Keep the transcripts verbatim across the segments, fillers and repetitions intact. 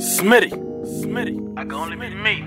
Smitty, Smitty, I can only be me.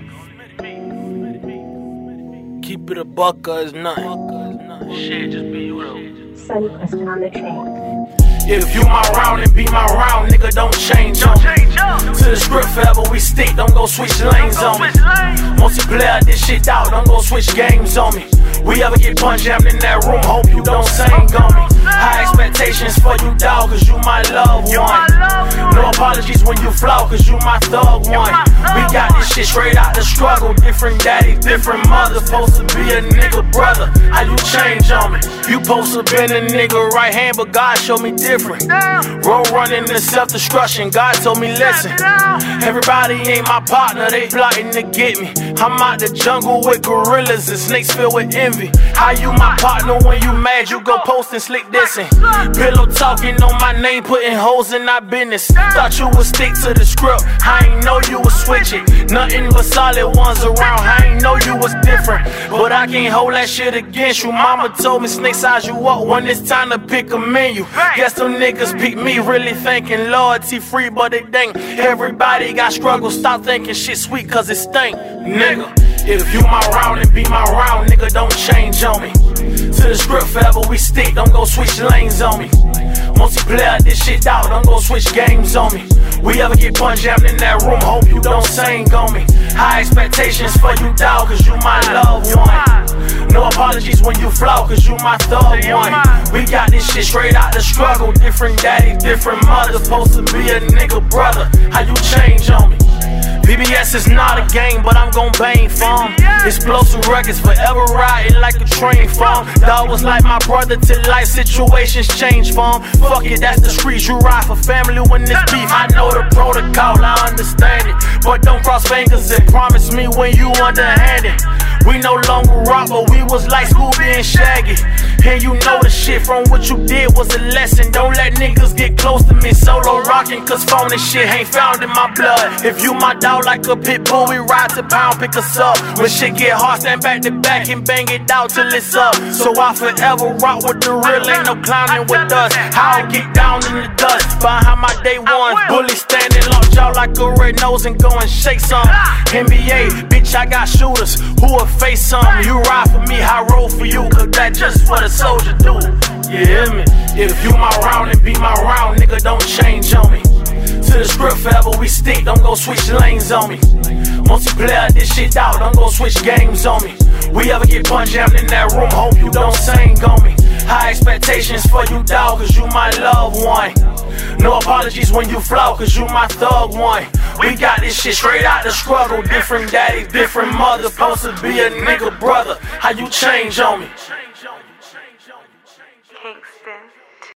Keep it a buck or it's nothing. Shit, just be you though. Sunquest on the train. If you my round and be my round, nigga, don't change on me. To the script forever we stick, don't go switch lanes on me. Multiplayer this shit out, don't go switch games on me. We ever get punch jammed in that room, hope you don't sing on me. High expectations for you, dawg, cause you my loved one. No apologies when you flaw, cause you my thug one. We got this shit straight out the struggle. Different daddy, different mother. Supposed to be a nigga brother. How you change on me? You supposed to been a nigga right hand, but God showed me different. Road running to self-destruction, God told me listen. Everybody ain't my partner, they plotting to get me. I'm out the jungle with gorillas and snakes filled with envy. How you my partner when you mad, you go posting slick dissing. Pillow talking on my name, putting holes in our business. Thought you would stick to the script, I ain't know you would switch it. Nothing but solid ones around, I ain't know you was different. But I can't hold that shit against you. Mama told me snake size you up when it's time to pick a menu. Guess them niggas pick me, really thinking loyalty free, but it ain't. Everybody got struggles, stop thinking shit sweet cause it stink. Nigga, if you my round and be my round, nigga, don't change on me. To the script forever we stick, don't go switch lanes on me. Multiplayer this shit out, don't go switch games on me. We ever get punch jammed in that room, hope you don't sing on me. High expectations for you, dawg, cause you my loved one. No apologies when you flaw, cause you my thug one. We got this shit straight out the struggle. Different daddy, different mother. Supposed to be a nigga brother. How you change on me? V B S is not a game, but I'm gon' bang for 'em. Explosive records, forever riding like a train for 'em. Dog was like my brother till life situations change for 'em. Fuck it, that's the streets, you ride for family when it's beef. I know the protocol, I understand it, but don't cross fingers and promise me when you underhanded. We no longer rock, but we was like Scooby and Shaggy. And you know the shit from what you did was a lesson. Don't let niggas get close to me solo rocking, cause phony shit ain't found in my blood. If you my dog like a pit bull, we ride to pound, pick us up. When shit get hard, stand back to back and bang it out till it's up. So I forever rock with the real, ain't no clowning with us. I'll get down in the dust behind my day ones. Bully standing locked jaw like a red nose and go and shake some. N B A, bitch, I got shooters who will face some. You ride for me, I roll for you, cause that's just what a soldier do. You hear me? If you my round and be my round, nigga, don't change on me. To the script forever we stick, don't go switch lanes on me. Multiplayer this shit out, don't go switch games on me. We ever get punch jammed in that room, hope you don't sing on me. High expectations for you, dawg, cause you my loved one. No apologies when you flaw, cause you my thug one. We got this shit straight out the struggle. Different daddy, different mother. Supposed to be a nigga brother. How you change on me?